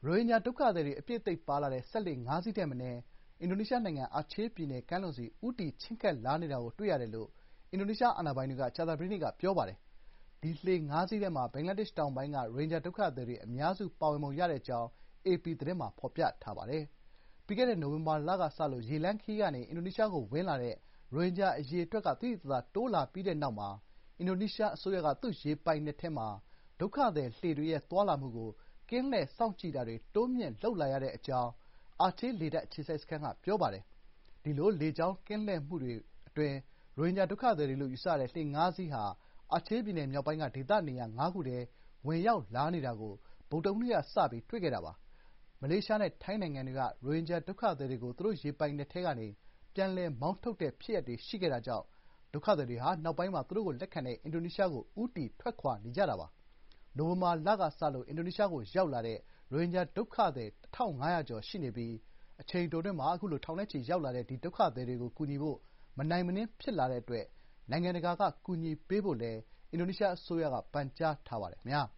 ရိုဟင်ဂျာဒုက္ခသည်တွေအပြည့်သိပ်ပါလာတဲ့စက်လှေ ၅ စီးထက်မနည်းအင်ဒိုနီးရှားနိုင်ငံအာချေးပြည်နယ်ကမ်းလွန်ဆီဦးတည်ချဉ်းကပ်လာနေတာကိုတွေ့ရတယ်လို့အင်ဒိုနီးရှားအာဏာပိုင်တွေကကြာသပတေးနေ့ကပြောပါတယ်။ဒီလှေ ၅ စီးထဲမှာဘင်္ဂလားဒေ့ရှ်တောင်ပိုင်းကရိုဟင်ဂျာဒုက္ခသည်တွေအများစုပါဝင်ပုံရကြောင်းအေပီသတင်းမှာဖော်ပြထားပါတယ်။ပြီးခဲ့တဲ့နိုဝင်ဘာလကစလို့ရေလမ်းခရီးကနေအင်ဒိုနီးရှားကိုဝင်လာတဲ့ရိုဟင်ဂျာအရေအတွက်ကသိသိသာသာတိုးလာပြီးတဲ့နောက်မှာအင်ဒိုနီးရှားအစိုးရကသူ့ရေပိုင်နက်ထဲမှာဒုက္ခသည်လှေတွေရဲ့သွားလာမှုကိုကင်းလှည့်စောင့်ကြည့်တာတွေတိုးမြှင့်လုပ်လာရကြောင်းအာချေးလေတပ်အခြေစိုက်စခန်းကပြောပါတယ်။ဒီလိုလေကြောင်းကင်းလှည့်မှုတွေအတွင်းရိုဟင်ဂျာဒုက္ခသည်တွေလို့ယူဆရတဲ့လှေ ၅ စီးဟာအာချေးပြည်နယ်မြောက်ပိုင်းကဒေသနေရာ ၅ ခုထဲဝင်ရောက်လာနေတာကိုဗုဒ္ဓဟူးနေ့ကစပြီးတွေ့ခဲ့တာပါ။မလေးရှားနဲ့ထိုင်းနိုင်ငံတွေကရိုဟင်ဂျာဒုက္ခသည်တွေကိုသူတို့ရေပိုင်နက်ထဲကနေပြန်လည်မောင်းထုတ်တဲ့ဖြစ်ရပ်တွေရှိခဲ့တာကြောင့်ဒုက္ခသည်တွေဟာနောက်ပိုင်းမှာသူတို့ကိုလက်ခံတဲ့အင်ဒိုနီးရှားကိုဦးတည်ထွက်ခွာနေကြတာပါ။နိုဝင်ဘာလကစလို့အင်ဒိုနီးရှားကိုရောက်လာတဲ့ရိုဟင်ဂျာဒုက္ခသည် ၁,၅၀၀ ကျော်ရှိနေပြီးအချိန်တိုအတွင်းမှာအခုလိုထောင်နဲ့ချီရောက်လာတဲ့ဒီဒုက္ခသည်တွေကိုကူညီဖို့မနိုင်မနင်းဖြစ်လာတဲ့အတွက်နိုင်ငံတကာကကူညီပေးဖို့လည်းအင်ဒိုနီးရှားအစိုးရကပန်ကြားထားပါတယ်ခင်ဗျာ။